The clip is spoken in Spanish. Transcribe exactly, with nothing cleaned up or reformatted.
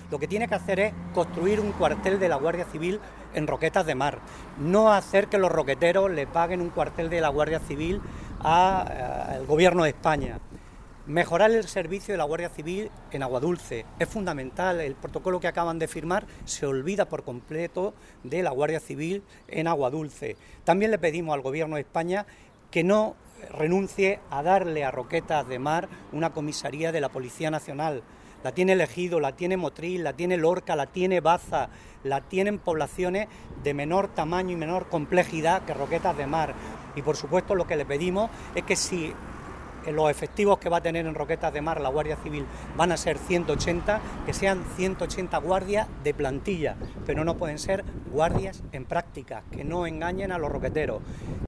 lo que tiene que hacer es construir un cuartel de la Guardia Civil en Roquetas de Mar, no hacer que los roqueteros le paguen un cuartel de la Guardia Civil al Gobierno de España. Mejorar el servicio de la Guardia Civil en Aguadulce es fundamental. El protocolo que acaban de firmar se olvida por completo de la Guardia Civil en Aguadulce. También le pedimos al Gobierno de España que no renuncie a darle a Roquetas de Mar una comisaría de la Policía Nacional. La tiene El Ejido, la tiene Motril, la tiene Lorca, la tiene Baza, la tienen poblaciones de menor tamaño y menor complejidad que Roquetas de Mar. Y por supuesto lo que le pedimos es que si los efectivos que va a tener en Roquetas de Mar la Guardia Civil van a ser ciento ochenta, que sean ciento ochenta guardias de plantilla, pero no pueden ser guardias en práctica, que no engañen a los roqueteros.